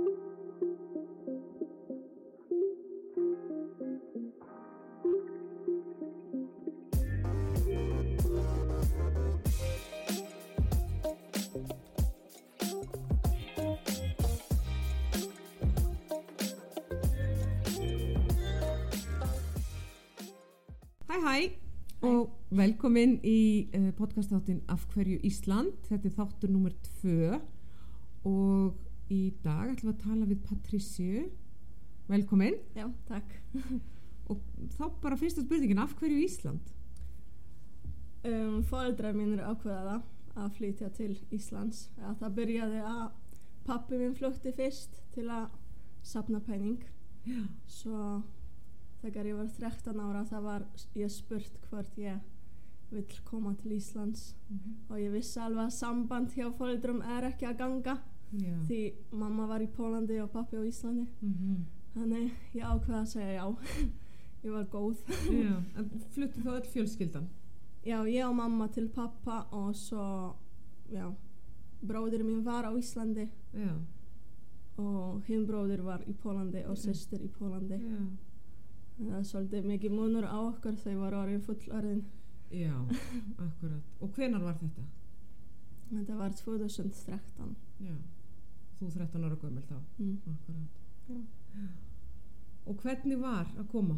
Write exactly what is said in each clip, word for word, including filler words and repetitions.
Hæ hæ og velkomin í uh, podcastþáttinn Af hverju Ísland. Þetta er þáttur númer tvö og í dag ætlum við að tala við Patricia. Velkomin. Já, takk. Og þá bara fyrsta spurningin, af hverju Ísland? Um, foreldrar mínir ákveða að flytja til Íslands. Ja, það byrjaði að pappi minn flutti fyrst til að safna penning. Já. Svo þegar ég var þrettán ára það var ég spurt hvort ég vill koma til Íslands mm-hmm. og ég vissi alveg að samband hjá foreldrum er ekki að ganga Já. Því mamma var í Pólandi og pappi á Íslandi Mm-hmm. þannig ég ákveða að segja já ég var góð Já. Fluttu þá öll fjölskyldan? Já, ég og mamma til pappa og svo já, bróðir mín var á Íslandi Já. og hinn bróðir var í Pólandi og systir í Pólandi Já. Það er svolítið mikið munur á okkur þegar var orðin fullorðin. Já, akkurat. Og hvenær var þetta? Þetta var tvö þúsund og þrettán. Já, þú þrettán ára gömul þá. Mm. Akkurat. Já. Og hvernig var að koma?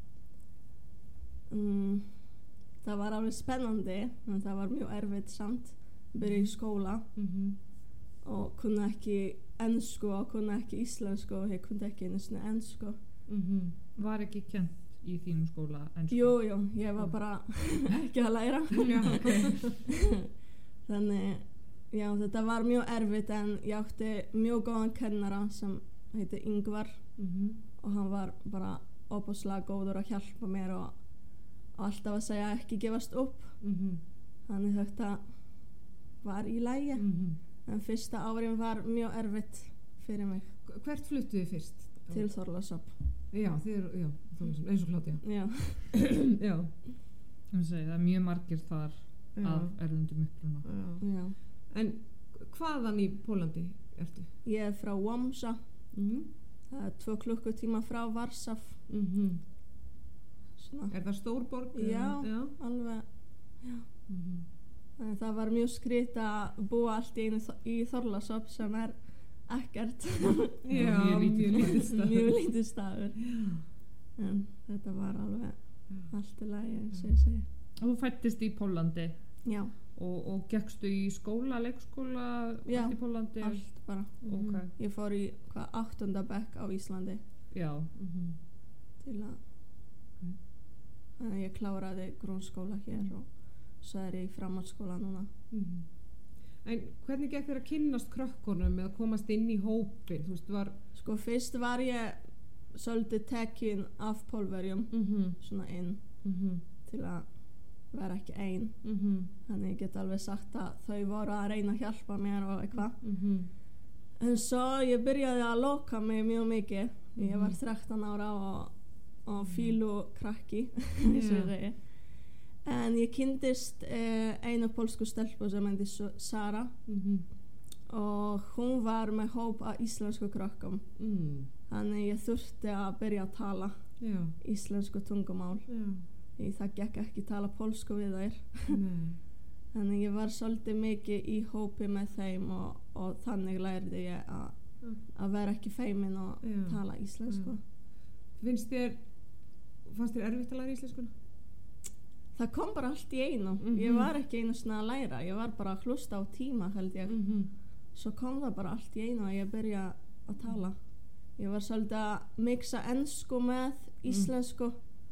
Mm, það var alveg spennandi, en það var mjög erfitt samt. Byrja í skóla Mm-hmm. og kunna ekki ensku og kunna ekki íslensku og ég kunna ekki einu sinni ensku. Mm-hmm. Var ekki kent í þínum skóla ensku? Jú, jú, ég var bara ekki að læra. Já, ok. Þannig, já, þetta var mjög erfitt en ég átti mjög góðan kennara sem heiti Ingvar Mm-hmm. og hann var bara óbúslega góður að hjálpa mér og, og alltaf að segja ekki gefast upp. Mm-hmm. Þannig þetta var í lagi. Mm-hmm. En fyrsta árin var mjög erfitt fyrir mig. Hvert fluttu þið fyrst? Til Þorlákshöfn. Já, þið eru, já, Þorlákshöfn, eins og Kládía. Já. Já. Segi, það er mjög margir þar Já. af erlendum uppruna. Já. Já. En hvaðan í Pólandi ertu? Ég er frá Łomża. Mm-hmm. Það er tvö klukkutíma frá Varsaf. Mm-hmm. Svona. Er það stór borg? Já, Já. alveg. Já. Mm-hmm. En það var mjög skrýt að búa allt í einu þ- í Þorlákshöfn sem er ekkert. Já, Mjög lítið. mjög lítið stað. Mjög lítið staður. En þetta var alveg allt í lagi, eins og ég segi. Og þú fættist í Pólandi Já, og, og gekkstu í skóla, leikskóla, Já, allt í Pólandi? allt bara. Ok, Ég fór í hvað áttunda bekk á Íslandi já. Mm-hmm. til að þannig ég kláraði grunnskóla hér og svo er ég í framhaldsskóla núna. Mm-hmm. En hvernig gekk þér að kynnast krökkunum eða komast inn í hópin? Þú veist, var... Sko fyrst var ég svolítið tekin af Pólverjum Mm-hmm. svona inn Mm-hmm. til að vera ekki ein. Mm-hmm. Þannig ég get alveg sagt að þau voru að reyna að hjálpa mér og eitthvað. Mm-hmm. En svo ég byrjaði að loka mig mjög mikið. Ég var þrettán ára og, og fílu krakki, eins og ég segi. En ég kynntist eh, einu pólsku stelpu sem heiti Sara Mm-hmm. og hún var með hóp af íslensku krökkum. Mm. Þannig ég þurfti að byrja að tala Já. íslensku tungumál. Já. Því það gekk ekki tala pólsku við þær. Nei. Þannig ég var svolítið mikið í hópi með þeim og, og þannig lærði ég að, að vera ekki feimin og Já. tala íslensku. Finnst þér, fannst þér erfitt að læra íslenskuna? Það kom bara allt í einu. Mhm. Ég var ekki einu svona að læra. Ég var bara að hlusta á tíma, held ég. Mm-hmm. Svo kom það bara allt í einu að ég byrja að tala. Ég var svolítið að mixa ensku með íslensku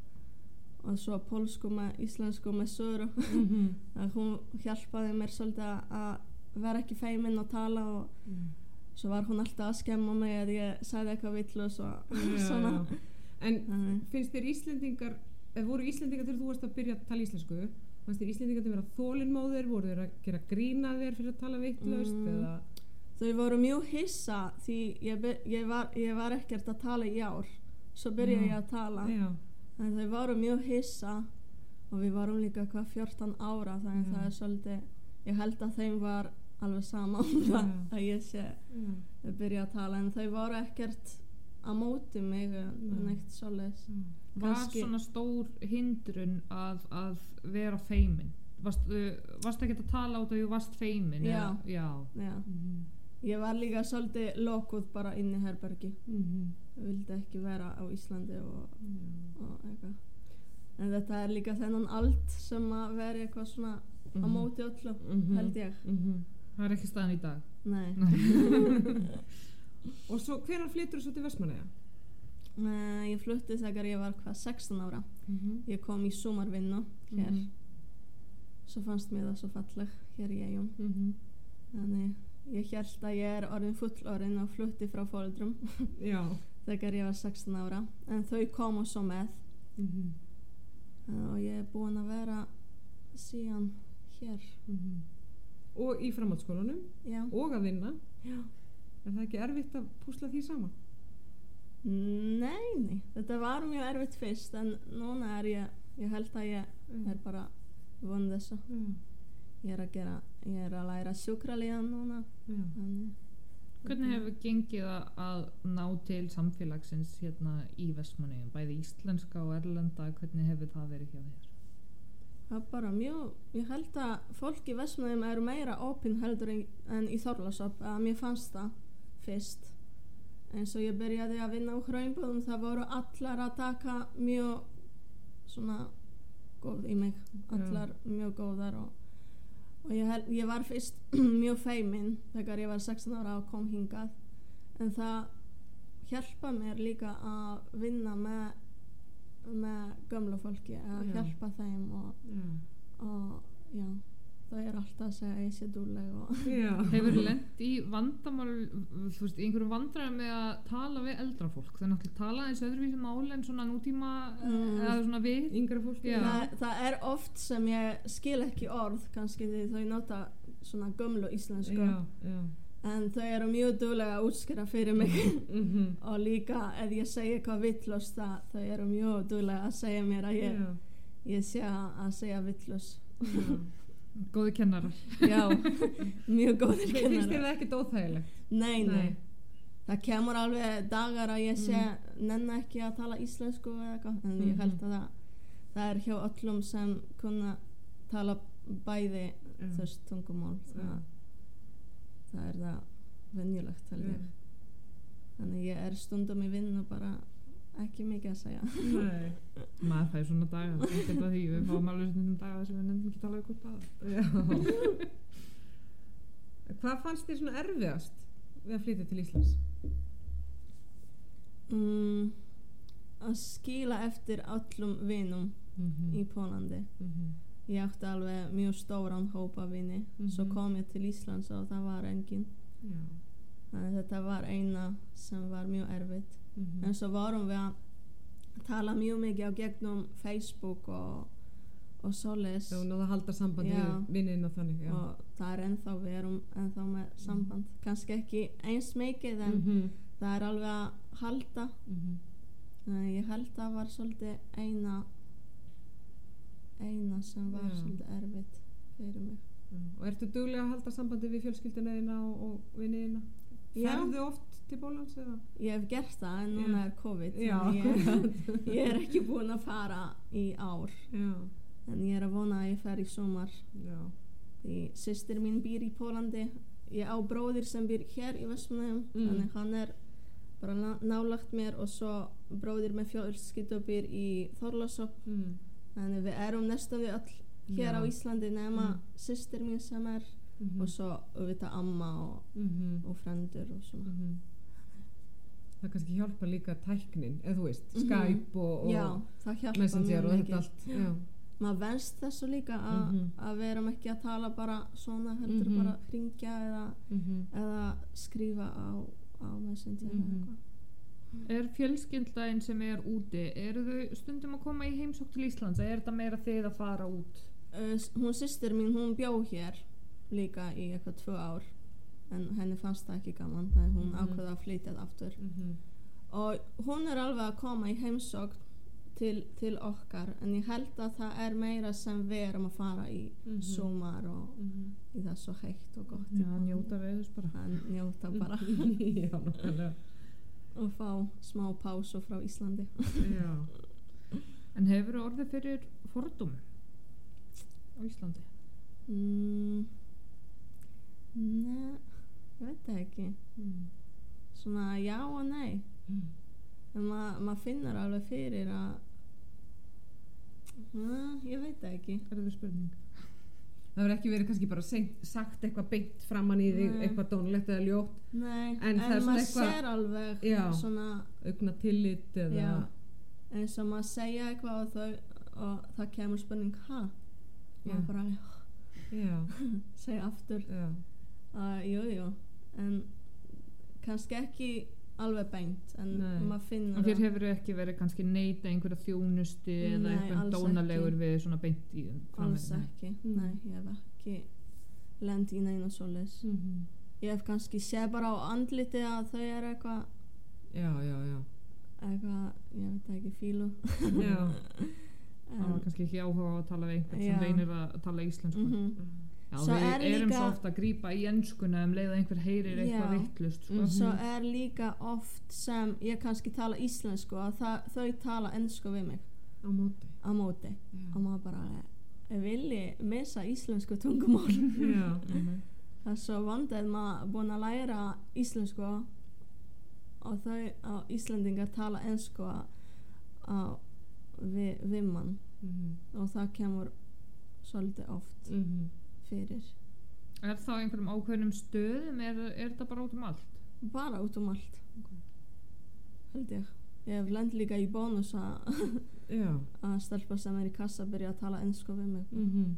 og svo pólsku með íslensku með Söru. Mm-hmm. að hún hjálpaði mér svolítið að vera ekki feimin og tala og Mm. svo var hún alltaf að skemma mig að ég sagði eitthvað vitlaus og Já, svona. já. En Þannig. finnst þér Íslendingar, eða voru Íslendingar þegar þú varst að byrja að tala íslensku, fannst þér Íslendingar að vera þolinmóðir, voru þeir að gera grína þér fyrir að tala vitlaust Mm. eða? Þau voru mjög hissa því ég, byr- ég, var, ég var ekkert að tala í ár. Svo byrjaði Já. ég að tala. Já. En þau voru mjög hissa og við varum líka hvað fjórtán ára þannig Já. það er svolítið, ég held að þeim var alveg sama um það Já. að ég sé Já. að byrja að tala, en þau voru ekkert að móti mig Nei. neitt svoleiðis. Var Kannski- svona stór hindrun að, að vera feimin? Varstu, varstu ekki að tala út að þú varst feimin? Já. eða- Já. Já. Mhm. Ég var líka svolítið lokuð bara inn í herbergi. Mhm. Ég vildi ekki vera á Íslandi og, Já. og eitthvað. En þetta er líka þennan allt sem að vera eitthvað svona á Mhm. móti öllu, Mhm. held ég. Mhm. Það er ekki staðan í dag. Nei. Og svo hvenær flyttur þú svo til Vestmannaeyja? Uh, ég flutti þegar ég var hvað sextán ára. Mhm. Ég kom í sumarvinnu hér. Mhm. Svo fannst mér það svo falleg hér í Eyjum. Mhm. Þannig ég held að ég er orðin fullorðin og flutti frá foreldrum Já. þegar ég var sextán ára. En þau komu svo með Mhm. uh, og ég er búin að vera síðan hér. Mhm. Og í framhaldsskólanum Já. og að vinna. Já. Er það ekki erfitt að púsla því saman? Nei, nei. Þetta var mjög erfitt fyrst, en núna er ég, ég held að ég er bara von þessu. Já. Ég er að gera, ég er að læra sjúkralíðan núna. Já. Þannig. Hvernig hefur gengið að, að ná til samfélagsins hérna í Vestmannaeyjum? Bæði íslenska og erlenda, hvernig hefur það verið hjá þér? Það er bara mjög, ég held að fólk í Vestmannaeyjum eru meira opin heldur en, en í Þorlákshöfn, að mér fannst það fyrst. Eins og ég byrjaði að vinna á Hraunbúðum, það voru allar að taka mjög svona góð í mig, allar mjög góðar og, og ég, held, ég var fyrst mjög feimin þegar ég var sextán ára og kom hingað, en það hjálpa mér líka að vinna með með gömlu fólki, að Já. hjálpa þeim og, Já. og já, það er alltaf að segja að ég sé dúlleg og Já. Hefur lent í vandamál, þú veist, í einhverjum vandræðum með að tala við eldra fólk? Það er náttúrulega tala eins öðruvísi máli en svona nútíma Mm. eða svona við? Yngra fólki? Já. það, það er oft sem ég skil ekki orð, kannski því þau nota svona gömlu íslensku, Já. Já. en þau eru mjög duglega að útskýra fyrir mig Mhm. og líka ef ég segi eitthvað vitlaust, það þau eru mjög duglega að segja mér að ég, Já. ég sé að segja vitlaust. Já. Góði kennarar. Já, mjög góðir Finnst þér kennarar. það ekkert óþægilegt? Nei, nei, Nei. það kemur alveg dagar að ég sé nenni ekki að tala íslensku eða eitthvað, en ég Mhm. held að það, það er hjá öllum sem kunna tala bæði Já. þess tungumál, það, Já. það er það venjulegt held ég. Þannig ég er stundum í vinnu bara ekki mikið að segja. Nei. Maður fæði svona daga, ekkert að því, við fáum alveg stundum daga sem við nefnum ekki tala við hvort að. Já. Hvað fannst þér svona erfiðast við að flytja til Íslands? Mm, að skila eftir öllum vinum Mhm. í Pólandi. Mhm. Ég átti alveg mjög stóran hópa vini, svo Mhm. kom ég til Íslands og það var engin. Já. Þannig þetta var eina sem var mjög erfitt. Mhm. En svo vorum við að tala mjög mikið á gegnum Facebook og, og svoleiðis. Þú náðu að halda sambandi Já. við vinninn og þannig. Já. Og það er ennþá, við erum ennþá með samband. Kannski ekki eins mikið, en Mhm. það er alveg að halda. Mhm. Þannig ég held að var svolítið eina, eina sem var Já. svolítið erfitt fyrir mig. Já. Og ertu duglega að halda sambandi við fjölskylduna þína og, og vinniðina? Já. Ferðu oft til Póllands eða? Ég hef gert það, en núna Já. er COVID. Já, þannig ég, ég er ekki búin að fara í ár. Já. En ég er að vona að ég fer í sumar. Já. Því systir mín býr í Pólandi. Ég á bróðir sem býr hér í Vestmannaeyjum. Mm. Þannig hann er bara ná- nálagt mér, og svo bróðir með fjölskyldu býr í Þorlákshöfn. Mm. Þannig við erum næstum við öll hér Já. á Íslandi nema Mm. systir mín sem er, Mhm. og svo auðvitað amma og, Mhm. og frendur og svona. Mhm. Það kannski hjálpa líka tæknin, eða þú veist, Mhm. Skype og, Já, og það hjálpa Messenger mjög og þetta mikið. allt. Já. Maður venst þessu líka að Mhm. að við erum ekki að tala bara svona, heldur Mhm. bara hringja eða, Mhm. eða skrifa á, á Messenger eða Mhm. eitthvað. Er fjölskyldaðin sem er úti, eru þau stundum að koma í heimsókn til Íslands, eða er þetta meira þið að fara út? Uh, hún systir mín, hún bjó hér líka í eitthvað tvö ár, en henni fannst það ekki gaman, þannig hún Mhm. ákveða að flytja aftur. Mhm. Og hún er alveg að koma í heimsókn til, til okkar en ég held að það er meira sem við erum að fara í Mhm. sumar og Mhm. í það svo heitt og gott Já, njóta veðurs bara. að njóta bara Já, nákvæmlega. og fá smá pásu frá Íslandi Já. En hefur þú orðið fyrir fordómi á Íslandi? mm, Nei, ég veit það ekki Mm. svona já og nei Mm. en maður ma finnur alveg fyrir að Næ, ég veit það ekki Er það spurning? Það verður ekki verið kannski bara seint, sagt eitthvað beint framan í þig, Nei. eitthvað dónulegt eða ljótt, Nei, En en, það er svona maður eitthvað- sér alveg Já. svona augna tillit eða... Já. eins og maður segja eitthvað og, þau, og það kemur spurning ha Já. maður bara Já. segja aftur Já. að jú jú en kannski ekki alveg beint en Nei. maður finnur Og þér að- hefur ekki verið kannski neita einhverja þjónustu eða Nei, einhvern alls dónalegur ekki. við svona beint í alls Nei. ekki, Mm. nei, ég hef ekki lent í neina svoleiðis Mhm. ég hef kannski séð bara á andliti að þau eru eitthvað Já, já, já. eitthvað, ég veit það ekki, fílu Já. Það var kannski ekki áhuga á að tala við einhvern Já. sem reynir að tala íslensku. mm Já, Svo við er erum líka- svo oft að grípa í enskuna um leið að einhver heyrir eitthvað Já. vittlust sko. Mhm. Svo er líka oft sem ég kannski tala íslensku og það, þau tala ensku við mig Á móti. á móti Já. og maður bara eh, vilji missa íslensku tungumál Já. Mhm. það er svo vandið maður búin að læra íslensku og þau á Íslendingar tala ensku á, á við, við mann Mhm. og það kemur svolítið oft Mhm. fyrir Er það á einhverjum ákveðnum stöðum er, er þetta bara út um allt? bara út um allt held ég ég hef lent líka í bónus að Já. að stelpa sem er í kassa byrja að tala ensku við mig Mhm.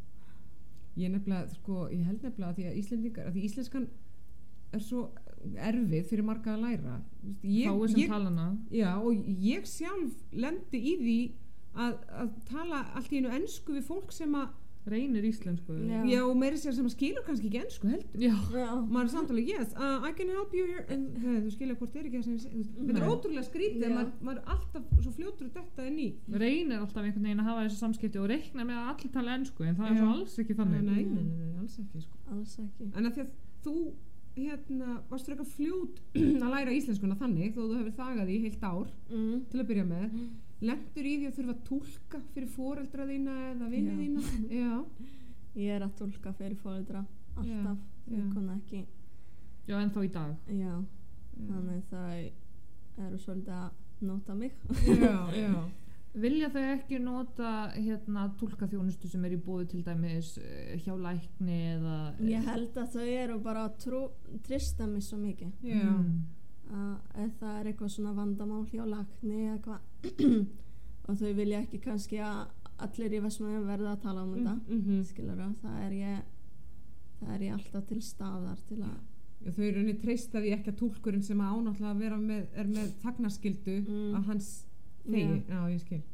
Ég nefnilega, sko, ég held nefnilega að því að Íslendingar, að því íslenskan er svo erfið fyrir marga að læra. Þú veist, Ég, Fáið sem ég, tala hana. já, og ég sjálf lendi í því að, að tala allt í einu ensku við fólk sem að, Reynir íslensku. Já. já, og meiri sér sem að skilur kannski ekki ensku heldur. Já. já, Maður er samtalið, yes, uh, I can help you here, en hey, þú skilja hvort er ekki það sem ég segi. Þú veist, Þetta er Nei. ótrúlega skrítið, Já. maður, maður er alltaf svo fljótur að detta inn í. Reynir alltaf einhvern veginn að hafa þessi samskipti og reiknar með að allir tala ensku en það er Já. svo alls ekki þannig. Nei, nei, nei, nei, alls ekki, sko. alls ekki En að því að þú hérna, varst frekar fljót að læra íslenskuna þannig þó þú hefur þagað í heilt ár mm. til að byrja með lentur í því að þurfa að túlka fyrir foreldra þína eða vinni Já. þína já, ég er að tólka fyrir fóreldra alltaf, Já, ég já. kunna ekki Já, en þá í dag. já, já, þannig það eru svolítið að nota mig já, já. Vilja þau ekki nota hérna túlkaþjónustu sem er í bóði til dæmis eh, hjá lækni eða ég held að þau eru bara að trú, trista mig svo mikið já. Mm. að ef það er eitthvað svona vandamál hjá lækni eða eitthvað og þau vilja ekki kannski að allir í Vestmannaeyjum verða að tala um þetta Mm -hmm. skilurðu, það er ég það er ég alltaf til staðar til að Já, þau eru henni treysta því ekki að túlkurinn sem að ánáttúrulega vera með, er með þagnarskyldu Mm. að hans þegi, já. ég skil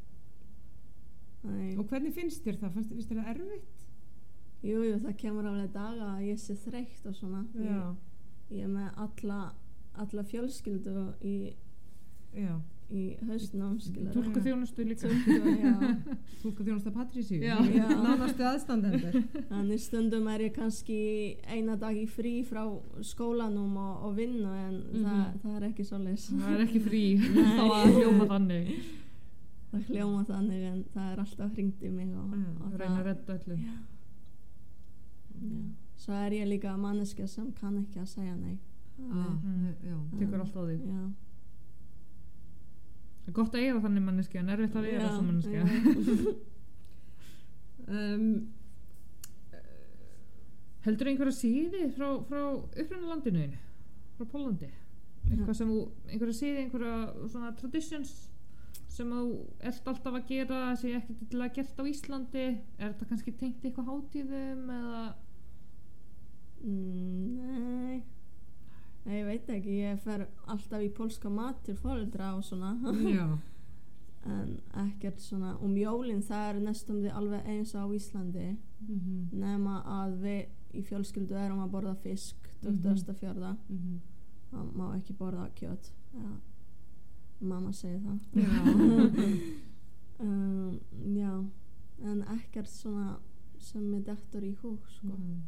Æ, og hvernig finnst þér það? Fannst, finnst þér það erfitt? jú, jú, það kemur alveg daga að ég sé þreytt og svona Já, ég, ég er með alla alla fjölskyldu í, já, í hausnum skilurðu. Túlkaþjónustu líka. já, túlka þjónusta Patrísíu Já. Já. nánastu aðstandendur þannig stundum er ég kannski eina dag í frí frá skólanum og, og vinnu en Mhm. það, það er ekki svoleiðis Það er ekki frí Nei. þá að hljóma þannig. það hljóma þannig en það er alltaf hringt í mig og, Já, og Það reyna að redda öllu. já, já. svo er ég líka manneskja sem kann ekki að segja nei ah, Mm. já. Tekur allt á þig. já, Það er gott að eiga þannig manneskja en erfitt að vera Já, sem manneskja. já. Um, Heldur einhverja síði frá, frá upprunalandinu þínu? Frá Póllandi? Eitthvað sem þú, einhverja síði, einhverja svona traditions sem þú ert alltaf að gera sem ekki til að gert á Íslandi? Er þetta kannski tengt eitthvað hátíðum eða? Mm, nei Nei, ég veit ekki, ég fer alltaf í pólska mat til foreldra og svona já, en ekkert svona um jólin það er næstum því alveg eins á Íslandi mm -hmm. nema að við í fjölskyldu erum að borða fisk tuttugasta og fjórða Mm -hmm. það má ekki borða kjöt ja, mamma segir það já. um, já, en ekkert svona sem mér dettur í hug sko. Mm.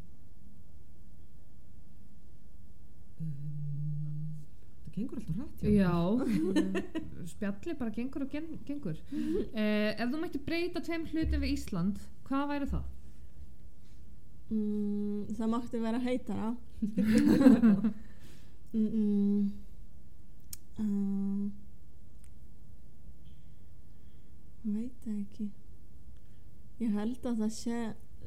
Um, það gengur alltaf hrætt Já, spjalli bara gengur og gen, gengur. eh, Ef þú mætti breyta tveim hlutum við Ísland, hvað væri það? Mm, það mátti vera heitara. mm, mm, um, veit það ekki. Ég held að það sé,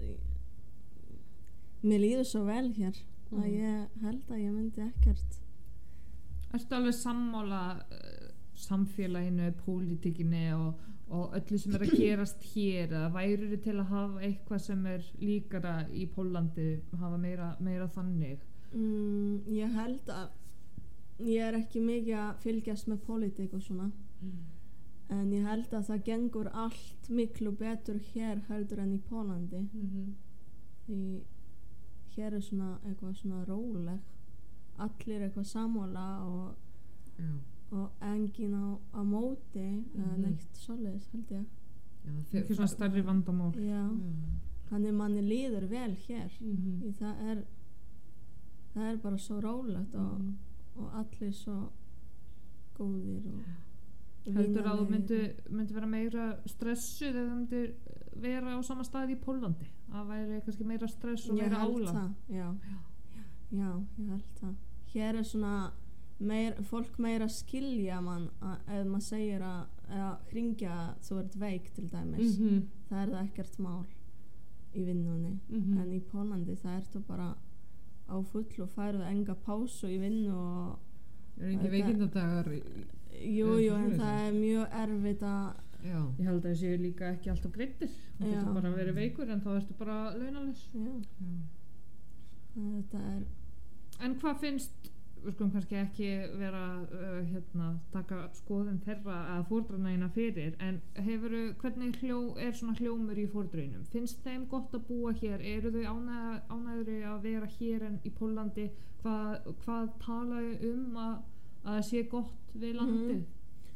mér líður svo vel hér Mm. að ég held að ég myndi ekkert. Ertu alveg sammála uh, samfélaginu, pólitíkinni og, og öllu sem er að gerast hér, eða værirðu til að hafa eitthvað sem er líkara í Póllandi, hafa meira, meira þannig? Mm, ég held að ég er ekki mikið að fylgjast með pólitík og svona, Mm. en ég held að það gengur allt miklu betur hér heldur en í Pólandi. Mhm. Því hér er svona eitthvað svona róleg, allir eitthvað sammála og, Já. og enginn á, á móti eða Mhm. neitt svoleiðis held ég. Já, þe- Ekki svona það- stærri vandamál. Já, Já. þannig manni líður vel hér. Mhm. Því það er það er bara svo rólegt og, Mhm. og allir svo góðir og Heldur að þú myndi, vinalegur. myndi vera meira stressuð ef þú myndir vera á sama stað í Póllandi? Það væri kannski meira stress og Ég meira held álag? það, já. Já, ég held það. Hér er svona meir, fólk meira skilja mann að, ef maður segir að, að hringja þú ert veik til dæmis, Mhm. það er það ekkert mál í vinnunni. Mhm. En í Pólandi það ertu bara á full og færðu enga pásu í vinnu og Er ekki Þetta- veikindadagar í- jú, Er jú, það en svoleiðis? það er mjög erfitt að Já. Ég held að það séu líka ekki alltaf greiddir. Þú Já. getur bara verið veikur en þá ertu bara launalaus. já, Já. þetta er En hvað finnst, við skulum kannski ekki vera uh, hérna, taka skoðun þeirra að fórdranaðina fyrir, en hefuru, hvernig hljó, er svona hljómur í fórdraunum? Finnst þeim gott að búa hér? Eru þau ánægð, ánægðri að vera hér en í Póllandi? Hvað, hvað talaðu um að, að það sé gott við landið?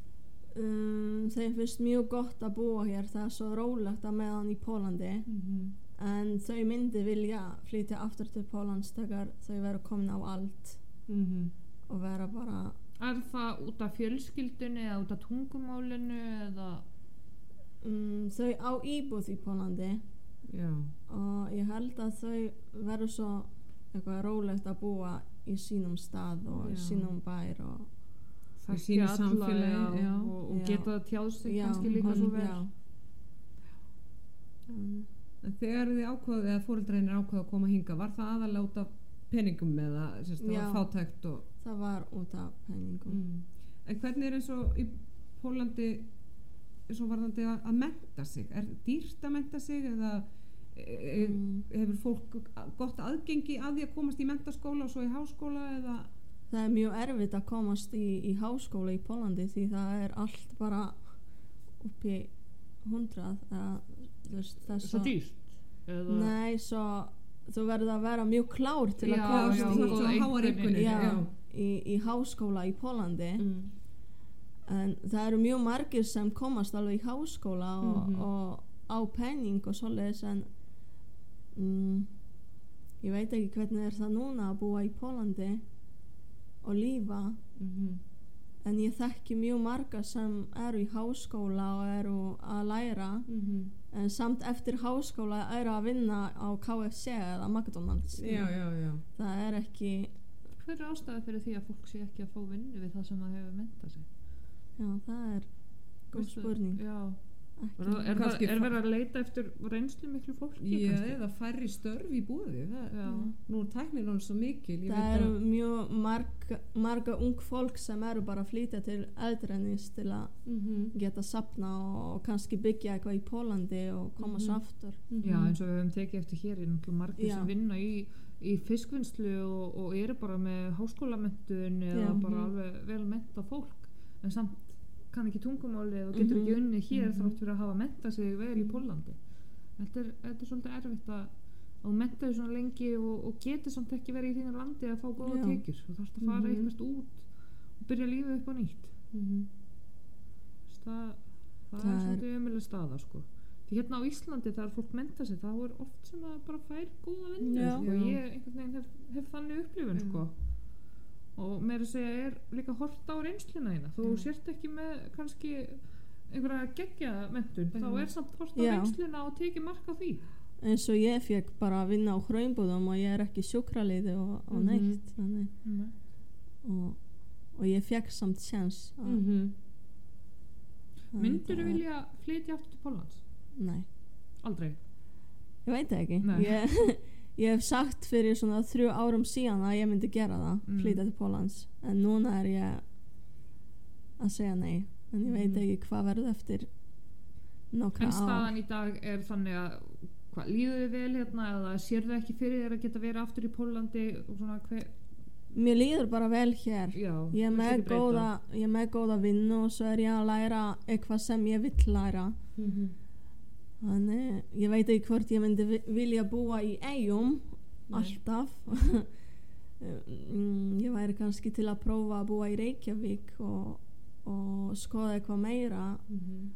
um, þeim finnst mjög gott að búa hér, það er svo rólegt að meðan í Pólandi, Mhm. en þau myndi vilja flytja aftur til Pólans þegar þau vera komin á allt Mhm. og vera bara Er það út af fjölskyldunni eða út af tungumálinu eða? um, þau á íbúð í Pólandi Já. og ég held að þau verður svo eitthvað rólegt að búa í sínum stað og Já. í sínum bær og Í sínu Þekkja alla, samfélagi, já, já. og, og Já. geta tjáð sig Já, kannski líka svo hann- vel. já. Um, En þegar þið ákváðu, eða fóreldreinir ákváðu að koma hinga, var það aðalega út af peningum eða sérst, það Já. var fátækt og... það var út af penningum. Mm. En hvernig er eins og í Pólandi eins og varðandi að, að mennta sig? Er dýrt að mennta sig eða e, Mm. hefur fólk gott aðgengi að því að komast í menntaskóla og svo í háskóla eða... Það er mjög erfitt að komast í, í háskóla í Pólandi því það er allt bara uppi hundrað eða, þú veist, það er Svo dýrt? Eða? Nei, svo þú verður að vera mjög klár til að Já, komast já, í, svo, góða svo háar einkunnir, einkunnir, já, já. í, í háskóla í Pólandi. Mm. En það eru mjög margir sem komast alveg í háskóla og, Mhm. og á penning og svoleiðis, en mm, ég veit ekki hvernig er það núna að búa í Pólandi og lífa, Mhm. en ég þekki mjög marga sem eru í háskóla og eru að læra, Mhm. en samt eftir háskóla eru að vinna á K F C eða McDonalds. Já, já, já. Það er ekki, Hver er ástæða fyrir því að fólk sé ekki að fá vinnu við það sem það hefur mentað sig? já, það er góð Veistu- spurning. Já. Ekki. Er, er, Kannski það, er fa- verið að leita eftir reynslu miklu fólki? Já, kannski? eða færri störf í búði. Það, Já. nú er tæknin hann svo mikil. Ég Það veit eru að- mjög marga, marga ung fólk sem eru bara að flytja til eldrennis til að Mhm. geta sapna og, og kannski byggja eitthvað í Pólandi og koma svo Mhm. aftur. Já, eins og við höfum tekið eftir hér er náttúrulega margir Já. sem vinna í, í fiskvinnslu og, og eru bara með háskólamentun eða Já. bara Mhm. alveg vel menta fólk en samt kann ekki tungumálið og getur Mhm. ekki unnið hér Mhm. þrátt fyrir að hafa mentað sig vel í Pólandi. Þetta er, þetta er svolítið erfitt að að menta þig svona lengi og, og getur samt ekki verið í þínu landi að fá góða Já. tekjur og þarfst að fara Mhm. eitthvað út og byrja lífið upp á nýtt. Mhm. Þess, það, það, Það er er- svolítið ömuleg staða sko. Því hérna á Íslandi þegar fólk mennta sig þá er oft sem að bara fær góða vinnu Já. sko. Já. Ég einhvern veginn hef, hef þannig upplifun Já. sko. Og meira að segja er líka hort á reynsluna þína þú Já. sért ekki með kannski einhverja geggja menntun Já. þá er samt hort á Já. reynsluna og tekið mark á því. eins og ég fekk bara að vinna á hraunbúðum og ég er ekki sjúkraliði og, og Mhm. neitt þannig, Mm. og, og ég fekk samt sjans að- Mhm. að Myndur þetta þú er- vilja flytja aftur til Póllands? Nei, Aldrei. ég veit það ekki Nei. ég, ég hef sagt fyrir svona þrjú árum síðan að ég myndi gera það Mm. flytja til Póllands en núna er ég að segja nei en ég veit Mhm. ekki hvað verður eftir nokkra En ár staðan í dag er þannig að hvað, líður þið vel hérna eða sérðu ekki fyrir þér að geta verið aftur í Pólandi og svona hver... mér líður bara vel hér Já, ég er viltu með ekki breyta? góða, ég er með góða vinnu og svo er ég að læra eitthvað sem ég vill læra Mhm. þannig ég veit ekki hvort ég myndi vi- vilja búa í Eyjum Nei. alltaf Mm, ég væri kannski til að prófa að búa í Reykjavík og, og skoða eitthvað meira Mhm.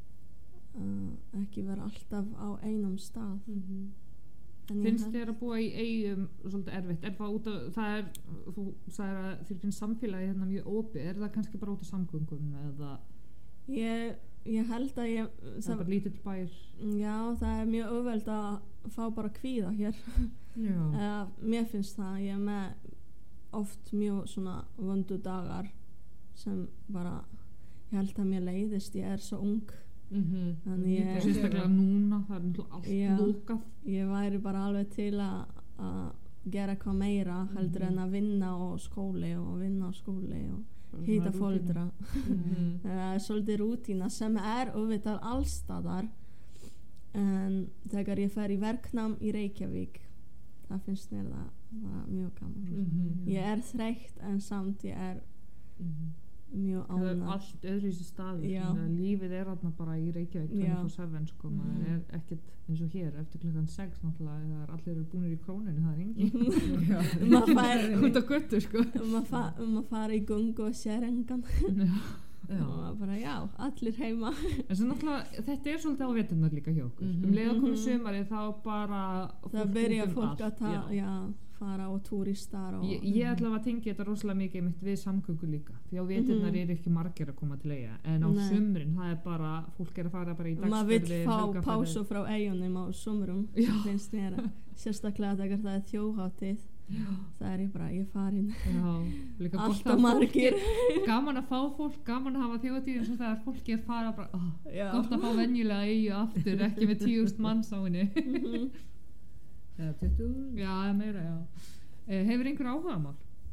uh, ekki vera alltaf á einum stað Mhm. En ég Finnst held- þér að búa í eigum svolítið erfitt? Er það út af, það er, þú sagðir að þér finnst samfélagi hérna mjög opið, er það kannski bara út af samgöngum eða ég, ég held að ég það er bara lítill bær? já, það er mjög auðvelt að fá bara kvíða hér Já. uh, mér finnst það, ég er með oft mjög svona vöndu dagar sem bara ég held að mér leiðist, ég er svo ung Mhm. Þannig ég- Og sérstaklega núna, það er náttúrulega allt Já. lókað. ég væri bara alveg til að að gera eitthvað meira heldur en að vinna og skóli og vinna og skóli og hýta fóldra Mhm. það er svolítið rútína sem er auðvitað allstaðar en þegar ég fer í verknám í Reykjavík það finnst mér það bara mjög gaman Mhm. ég er þreytt en samt ég er Mhm. mjög Það er ánægð allt öðru í þessi staði. Já. Lífið er þarna bara í Reykjavík Já. twenty-four seven sko, maður Mhm. er ekkert eins og hér eftir klukkan sex náttúrulega, þegar allir eru búinir í króninu, það er engin. Já. maður fær Út á göttu sko. maður fa maður fara í gungu og sér engan Já. og maður bara já, allir heima En svo náttúrulega, þetta er svolítið á veturnar líka hjá okkur. Mhm. Um leið að koma í Mhm. sumarið þá bara það fólk byrja út um fólk allt, að ta já. já, fara á túristar og Ég, ég ætla að tengja þetta rosalega mikið mitt við samgöngu líka. Því á veturnar Mhm. eru ekki margir að koma til eiga. En á Nei. sumrin, það er bara, fólk er að fara bara í maður vill dagsferðir, fá helgarferðir. pásu frá eigunum á sumrum Já. finnst mér sérstaklega þegar það er þjóðháttið það er ég bara, ég er farin Já, líka gott allt að og margir fólki- gaman að fá fólk, gaman að hafa þjóðatíð eins og þegar fólki er fara bara oh, Já. gott að fá venjulega eigu aftur, ekki með tíust manns á henni. Mhm. Eða tuttugu. Já, meira, já. Eh, hefur einhver áhugamál?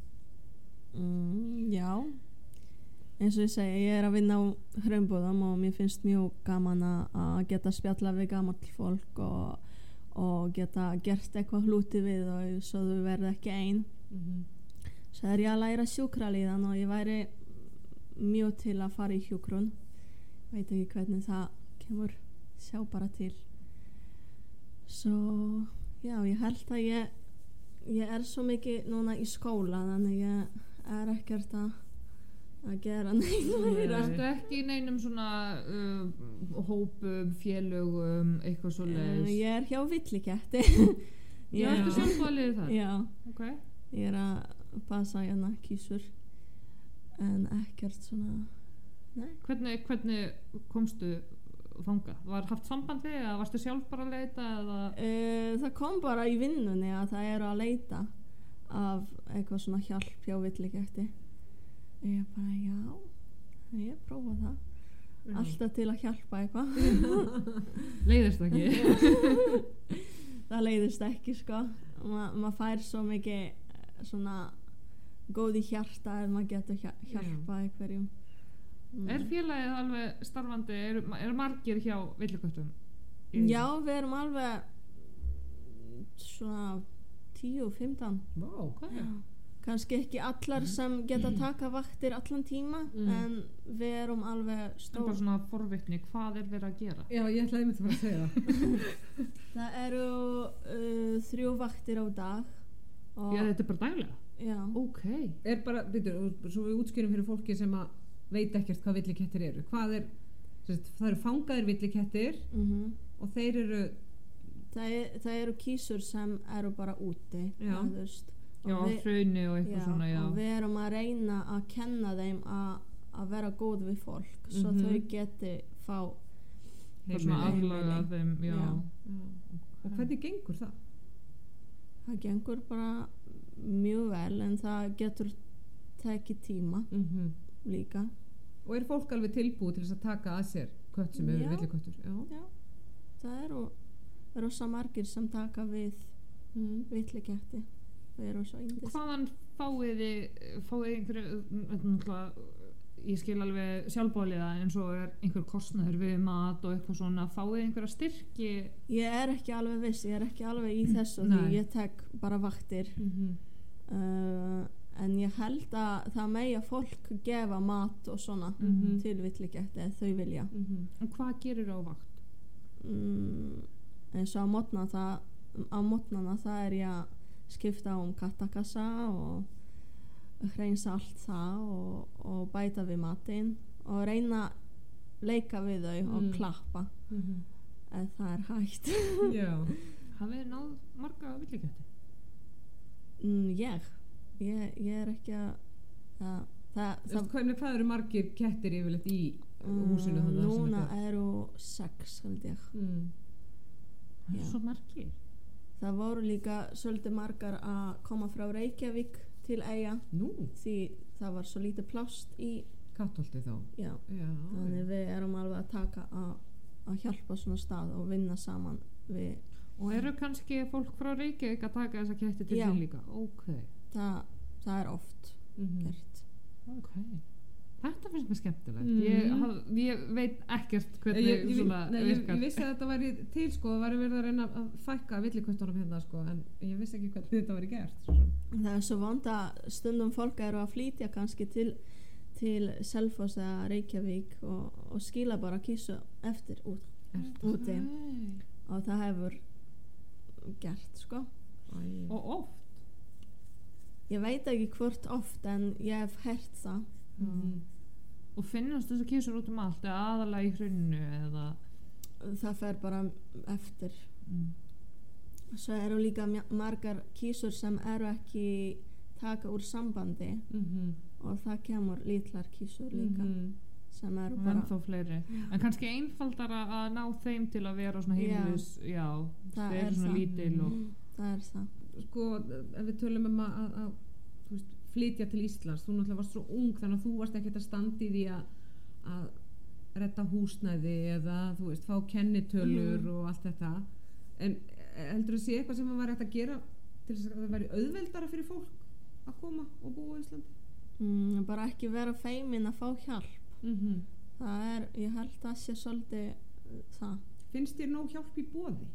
mm, já eins og ég segi, ég er að vinna á hraunbúðum og mér finnst mjög gaman að- að geta spjalla við gamall fólk og, og geta gert eitthvað hluti við og svo þau verða ekki ein Mhm. svo er ég að læra sjúkralíðan og ég væri mjög til að fara í hjúkrun veit ekki hvernig það kemur sjá bara til svo já, ég held að ég ég er svo mikið núna í skóla þannig ég er ekkert að að gera neitt meira Ertu ekki í neinum svona uh, hópum, félögum, eitthvað svo leiðis? Uh, ég er hjá Villiketti Já, ertu sjálfbúðaliðið þar? já, Ok. ég er að passa hérna kísur en ekkert svona nei Hvernig, hvernig komstu þangað? Var haft samband við eða varstu sjálf bara að leita eða? Uh, það kom bara í vinnunni að það eru að leita af eitthvað svona hjálp hjá Villiketti ég bara já ég prófa það Já. alltaf til að hjálpa eitthvað Leiðist það ekki? það leiðist ekki sko Ma, maður fær svo mikið eh, svona góð í hjarta ef maður getur hjá, hjálpa einhverjum mm. Er félagið alveg starfandi, eru er margir hjá villiköttum? já, við erum alveg svona tíu, fimmtán Vá. Ok. kannski ekki allar sem geta taka vaktir allan tíma Mm. en við erum alveg Það er stór bara svona forvitni, hvað er verið að gera? Já, ég ætlaði einmitt að fara að segja það. það eru uh, þrjú vaktir á dag og, Já, þetta er bara daglega? já, Ok. Er bara, byrju, svo við útskjörum fyrir fólki sem að veit ekkert hvað villikettir eru. Hvað er, sérst, það eru fangaðir villikettir Mhm. og þeir eru Það, er, það eru kísur sem eru bara úti, Já. þú veist. Og Já, við- hrauni og eitthvað Já, svona, já. og við erum að reyna að kenna þeim að, að vera góð við fólk svo Mhm. þau geti fá Það svona heimili. aðlaga þeim, já. Já. Já. Og hvernig gengur það? það gengur bara mjög vel en það getur tekið tíma Mm líka. Og er fólk alveg tilbúið til þess að taka að sér kött sem eru Já. villiköttur? Já. Já, það eru rosa margir sem taka við Mm. villiketti. Það eru svo yndis. Hvaðan fáið þið, fáið þið einhverju, þetta er náttúrulega, ég skil alveg sjálfbóliða en svo er einhver kostnaður við mat og eitthvað svona, fáið þið einhverja styrki? Ég er ekki alveg viss, ég er ekki alveg í þessu því Nei. ég tek bara vaktir. Mm Uh, en ég held að það megi að fólk gefa mat og svona Mhm. til villiketti ef þau vilja. -hmm. Og hvað gerir á vakt? Mm, eins og á mótna það á mótnana það er ég að skipta um kattakassa og hreinsa allt það og, og bæta við matinn og reyna að leika við þau og Mm. klappa ef það er hægt. Já. Hafið þið náð marga villiketti? mm, ég. ég ég er ekki að það, það, Það, það hvernig, hvað eru margir kettir yfirleitt í húsinu? mm, þarna sem núna þetta- eru sex held ég. Mm. Það Já. er svo margir. Það voru líka svolítið margar að koma frá Reykjavík til Eyja Nú, því það var svo lítið plást í, kattholti þá. já, Já. þannig við erum alveg að taka að, að hjálpa svona stað og vinna saman við, Og eru kannski fólk frá Reykjavík að taka þessa ketti til Já. sín líka? Ok, það, það er oft Mhm. gert. ok. Þetta finnst mér skemmtilegt. Mhm. Ég, haf, ég veit ekkert Ég, hvernig ég, ég, svona nei, ég, virkar. ég vissi að þetta væri til sko, það væri verið að reyna að fækka villiköttunum hérna sko, en ég vissi ekki hvernig þetta væri gert. Svo sem. Það er svo vond að stundum fólk eru að flytja kannski til, til Selfoss eða Reykjavík og, og skila bara kísu eftir út, úti Ok. og það hefur gert sko. Æ. Og oft. Ég veit ekki hvort oft en ég hef hert það. Mhm. Og finnast þessu kísur út um allt eða aðalega í hrunnu eða Það fer bara eftir. mm. Svo eru líka mja- margar kísur sem eru ekki taka úr sambandi Mhm. og það kemur litlar kísur líka Mhm. sem eru en bara, þá fleiri. En kannski einfaldara að ná þeim til að vera svona Já. heimilis, já, Það þeir er eru svona það. lítil og það er það. Sko, ef við tölum um að, að, að þú veist, flytja til Íslands, þú náttúrulega varst svo ung þannig að þú varst ekkert að standa í því að, að redda húsnæði eða þú veist, fá kennitölur Mhm. og allt þetta, en heldur þú að sé eitthvað sem að væri hægt að gera til þess að það væri auðveldara fyrir fólk að koma og búa í Íslandi? Mm, bara ekki vera feimin að fá hjálp. Mm Það er, ég held að sé svolítið uh, það. Finnst þér nóg hjálp í boði,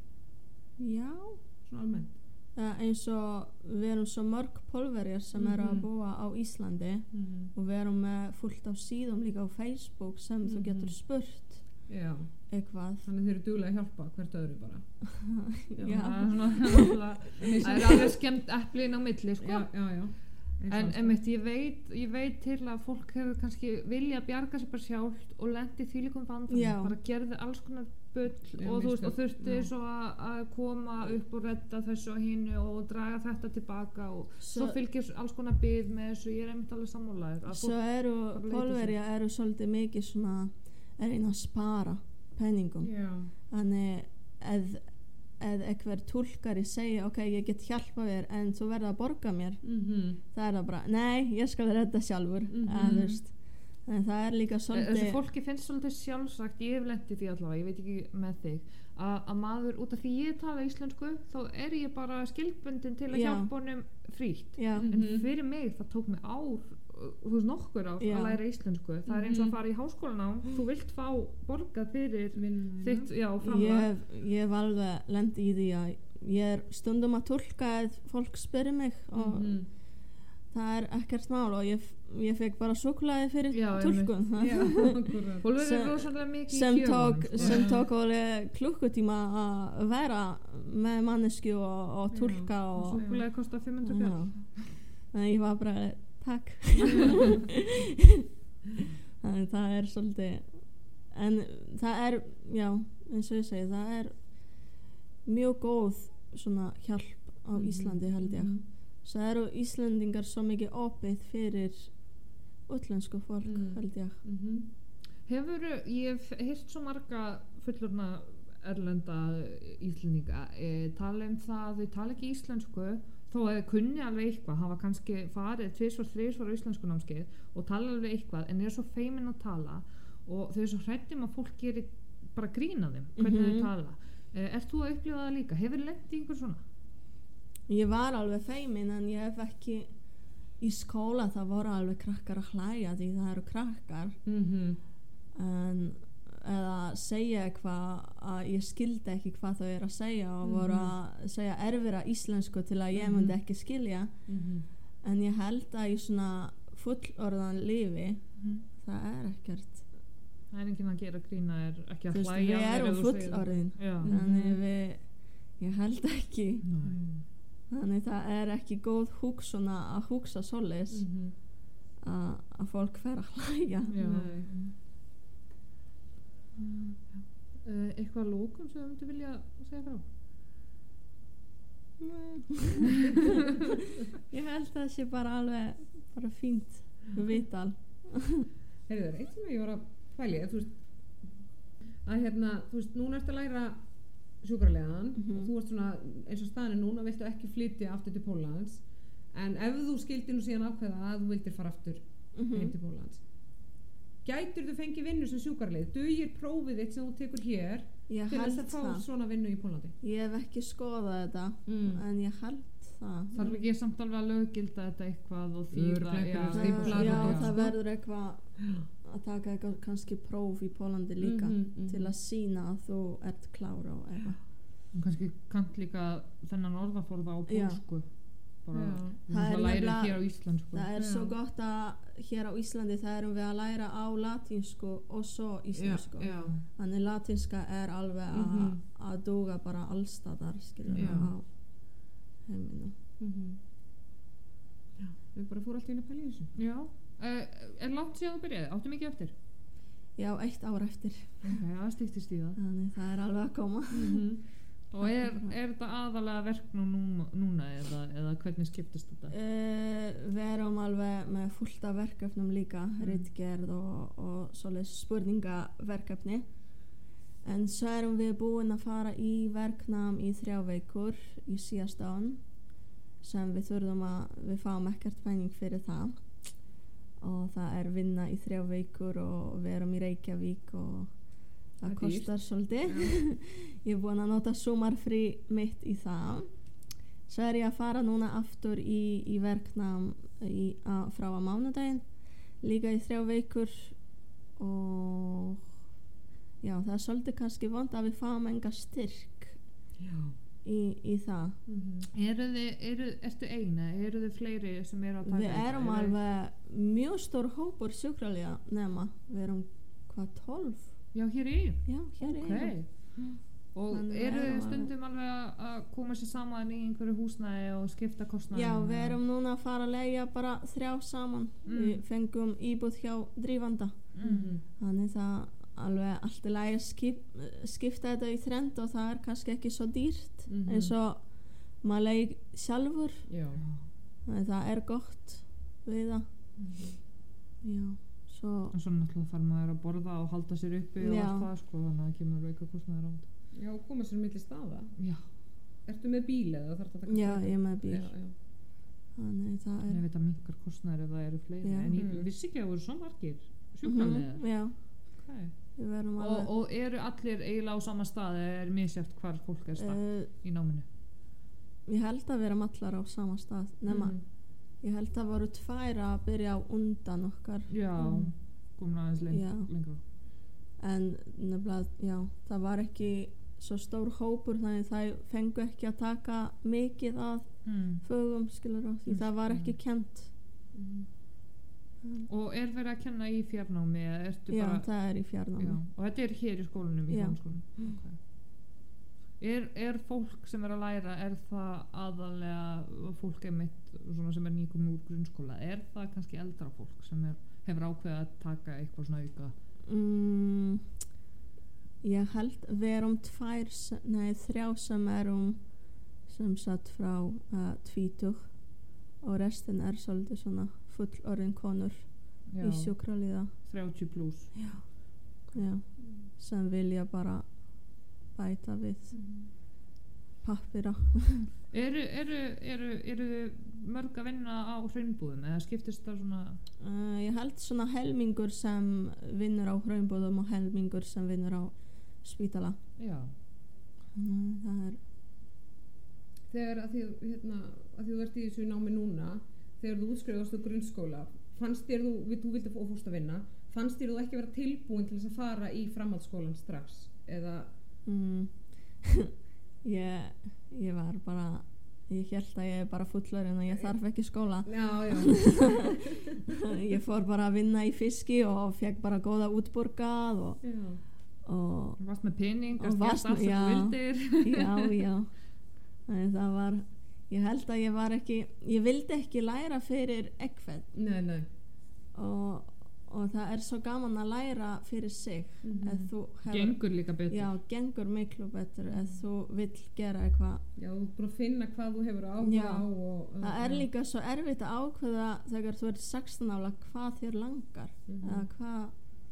Já, svona almennt? uh, eins og við erum svo mörg pólverjar sem eru að Mhm. búa á Íslandi Mm og við erum með fullt af síðum líka á Facebook sem þú Mhm. getur spurt Já, eitthvað. þannig þeir eru duglega að hjálpa hvert öðru bara. Já. það er svona náttúrulega- það er alveg skemmt eplin á milli, sko. Já, já, já. Eins og En alltaf. einmitt, ég veit, ég veit til að fólk hefur kannski vilja bjarga sér bara sjálft og lendi þvílíkum vandanum, Já. bara gerði alls konar bull Já, og, þú veist, mistök, og þurfti já. svo að, að koma upp og redda þessu og hinu og draga þetta tilbaka og svo, Svo- fylgir alls konar bið með þessu, ég er einmitt alveg sammálaður að Svo fólk, eru bara leita pólverja eru svolítið mikið svona er einn að spara penningum. Já. Þannig ef, ef einhver túlkari segja ok, ég get hjálpa þér en þú verður að borga mér, Mhm. það er það bara nei, ég skal redda sjálfur. Mhm. eða, þú veist, en það er líka þessu svolítið fólki finnst svolítið sjálfsagt, ég hef lent í því allavega, ég veit ekki með þig, að, að maður, út af því ég tala íslensku, þá er ég bara skilbundin til að Já. hjálpa honum frítt. já, Mhm. En fyrir mig það tók mig ár, þú veist, nokkur ár Já. að læra íslensku. Það er eins og Mhm. að fara í háskólanám, þú vilt fá borgað fyrir Vinnuna þitt, þína. já, ég framlag. hef, ég hef alveg lent í því að ég er stundum að túlka ef fólk spyrir mig og Mhm. það er ekkert mál og ég, ég fekk bara súkkulaði fyrir Já, túlkun. Já, akkurat. Hólfur sem- er rosalega mikið sem í tók, gjöfunum, sko. sem tók alveg klukkutíma að vera með mannesku og, og túlka Já, og, Súkkulaði kostar fimm hundruð Já. kall. en ég var bara takk. Þannig það er svolítið en það er, já, eins og ég segi, það er mjög góð svona hjálp á Íslandi held ég. Það eru Íslendingar svo mikið opið fyrir útlensku fólk Mm. held ég. Mhm. Hefur, ég hef heyrt svo marga fullorna erlenda Íslendinga e, tala um það að þau tala ekki íslensku þó að þau kunni alveg eitthvað, hafa kannski farið tvisvar, þrisvar á íslensku námskeið og tala alveg eitthvað en er svo feimin að tala og þau er svo hrættum að fólk gerir bara grína þeim hvernig Mhm. þau tala. E, ert þú að upplifa það líka? Hefur lent í einhver svona? Ég var alveg feimin en ég hef ekki í skóla það voru alveg krakkar að hlæja því það eru krakkar Mhm. en eða segja eitthvað að ég skildi ekki hvað þau eru að segja og voru að segja erfira íslensku til að ég Mhm. myndi ekki skilja Mhm. en ég held að í svona fullorðan lífi Mm. það er ekkert Það er enginn að gera grína, er ekki að þú veist, hlæja við að þér erum ef þú segir það. fullorðin Já. þannig við ég held ekki Nei. þannig það er ekki góð hugsun að hugsa svoleiðis Mhm. að að fólk fer að hlæja Já. Nei. Uh, eitthvað að lókum sem þú myndi vilja segja frá? ég held að það sé bara alveg bara fínt viðtal Heyrðu, það er eitt sem ég var að pæli þú veist að hérna, þú veist, núna ertu að læra sjúkralegan Mhm. og þú ert svona eins og staðan er núna viltu ekki flytja aftur til Póllands en ef þú skildir nú síðan ákveða að þú vildir fara aftur heim til Póllands gætur þú fengið vinnu sem sjúkraleið dugir prófið þitt sem þú tekur hér ég til held þess að fá það svona vinnu í Póllandi ég hef ekki skoðað þetta mm. en ég held það Þarf ekki samt alveg að löggilda þetta eitthvað og Örugglega þýða einhverjir já, stimplar já, og- það sko. verður eitthvað að taka eitthvað kannski próf í Pólandi líka Mhm, mhm. til að sína að þú ert klára og eitthvað og kannski kant líka þennan orðaforða á Já. pólsku bara Já. þú Það er náttúrulega lærir nefnilega- hér á íslensku það er Já. svo gott að hér á Íslandi það erum við að læra á latínsku og svo íslensku já, já. þannig latinska er alveg að Mhm. að duga bara allstaðar skilur Já. á heiminu Mhm. Já, við bara fórum allt í einu að pæla í þessu Já, uh, er langt síðan þú byrjaði? Áttu mikið eftir? já, eitt ár eftir Ok, það stýttist í það þannig það er alveg að koma Mhm. Og er, er þetta aðalega verk nú, nú, núna eða, eða hvernig skiptist þetta? Uh, við erum alveg með fullt af verkefnum líka, Mm. ritgerð og, og svoleiðis spurningaverkefni en svo erum við búin að fara í verknám í þrjá veikur í síðasta án sem við þurfum að við fáum ekkert penning fyrir það og það er vinna í þrjá veikur og við erum í Reykjavík og það Það er kostar svolítið ég er búin að nota sumarfrí mitt í það svo er ég að fara núna aftur í, í verknám í, að, frá að mánudaginn líka í þrjá veikur og já, það er svolítið kannski vond að við fáum enga styrk Já. í, í það Mhm. Eru þið, eru, ertu eina? Eru þið fleiri sem eru að taka við þetta? erum Eru- alveg mjög stór hópur sjúkraliða nema, við erum hvað tólf? Já, hér í Eyjum? Já, hér Ok. er Og Þannig við eru þið erum alveg- stundum alveg að- að koma sér saman í einhverju húsnæði og skipta kostnaði? Já, við erum núna að fara að leigja bara þrjá saman Mm. við fengum íbúð hjá drífanda Mm. þannig það alveg allt í lagi að skip, skipta þetta í þrend og það er kannski ekki svo dýrt Mhm. eins og maður leig sjálfur Já. þannig það er gott við það já, svo Og svo náttúrulega þarf maður að borða og halda sér uppi og Já. allt það sko, þannig að það kemur auka kostnaður á þetta. Já, koma sér milli staða Já, Ertu með bíl eða þarf þetta að taka já, strætó? ég er með bíl Já, já. þannig það en er ég veit að minkar kostnaður ef það eru fleiri, Já. en ég Mhm. vissi ekki að það voru svo margir Mhm, sjúkraliðar. já, Okay. við verðum Og, alveg og eru allir eiginlega á sama stað eða er misjæft hvar fólk er stað uh, í náminu? ég held að við erum allar á sama stað nema, Mhm. ég held að voru tvær að byrja á undan okkar Já, Mhm. komin aðeins leng, Já. lengra. en nefnilega, já, það var ekki svo stór hópur þannig það fengu ekki að taka mikið að Mm. fögum skilur á því Mm. það var ekki kent Mhm. Og er verið að kenna í fjarnámi eða ertu já, bara... það er í fjarnámi Já, og þetta er hér í skólanum, í Já. framskólanum? Mm. Okay. Er, er fólk sem er að læra, er það aðalega fólk einmitt svona sem er nýkomið úr grunnskóla, er það kannski eldra fólk sem er, hefur ákveðið að taka eitthvað svona auka? mm, ég held við erum tvær, s- nei þrjá sem erum sem sagt frá uh, tvítug og restin er svolítið svona fullorðin konur Já, í sjúkraliða. þrjátíu pluss. Já. Já, sem vilja bara bæta við pappira. Eru, eru, eru, eru mörg að vinna á hraunbúðum eða skiptist það svona? Uh, ég held svona helmingur sem vinnur á hraunbúðum og helmingur sem vinnur á spítala. Já. Mm, það er, Þegar að því, hérna, að því þú ert í þessu námi núna, þegar þú útskrifast á grunnskóla, fannst þér þú, við, þú vildi fórst að vinna, fannst þér þú ekki vera tilbúin til þess að fara í framhaldsskólan strax? Eða, mm, ég, ég var bara, ég held að ég er bara fullorðin og ég þarf ekki skóla. já, já, Ég fór bara að vinna í fiski og fekk bara góða útborgað og, já. og Þú varst með pening, Og gast varst gert allt með- sem þú já. vildir. já, já. Þannig það var, ég held að ég var ekki, ég vildi ekki læra fyrir ekkert Nei, nei. og, og það er svo gaman að læra fyrir sig Mhm. ef þú hefur, Gengur líka betur. já, gengur miklu betur ef þú vill gera eitthvað. Já, þú ert búin að finna hvað þú hefur áhuga Já. á og... Það er líka svo erfitt að ákveða þegar þú ert sextán ára hvað þér langar Mhm. eða hvað,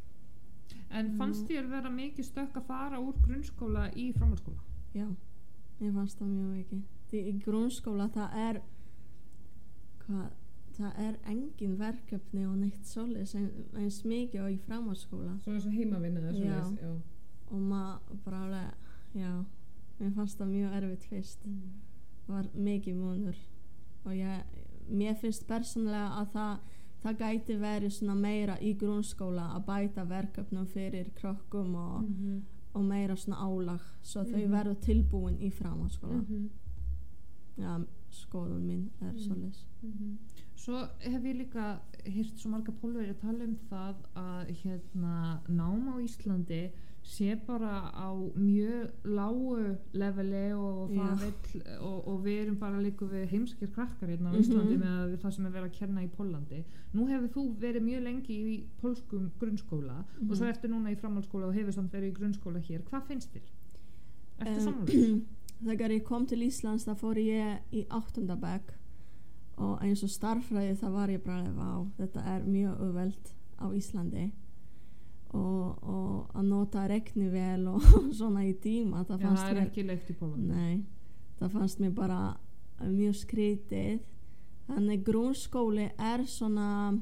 En fannst Mm. þér vera mikið stökk að fara úr grunnskóla í framhaldsskóla? já, ég fannst það mjög mikið. Því í grunnskóla það er, hvað, það er engin verkefni og neitt svoleiðis ein- eins mikið og í framhaldsskóla. Svona svo heimavinna eða Já. svoleiðis, já. Og maður bara alveg, já, mér fannst það mjög erfitt fyrst. Það var mikið munur og ég, mér finnst persónulega að það, það gæti verið svona meira í grunnskóla að bæta verkefnum fyrir krökkum og, Mhm. og meira svona álag svo þau Mhm. verður tilbúin í framhaldsskóla. Mhm. Já, skoðun mín er Mhm. svoleiðis. Mhm. Svo hef ég líka hýrt svo marga pólverið að tala um það að hérna, nám á Íslandi sé bara á mjög lágu leveli og, það Já. vill, og, og við erum bara líka við heimskir krakkar hérna á Mhm. Íslandi með það sem er verið að kenna í Póllandi. Nú hefur þú verið mjög lengi í pólskum grunnskóla og svo Mhm. ertu núna í framhaldsskóla og hefur samt verið í grunnskóla hér. Hvað finnst þér? Ertu Em, sammála? Þegar ég kom til Íslands það fór ég í áttunda bekk og eins og starffræði það var ég bara, vá, þetta er mjög auðvelt á Íslandi og, og að nota reiknivél og svona í tíma það Já, fannst það er mér, ekki leikt í Póllandi. nei, það fannst mér bara mjög skrítið. Þannig grunnskóli er svona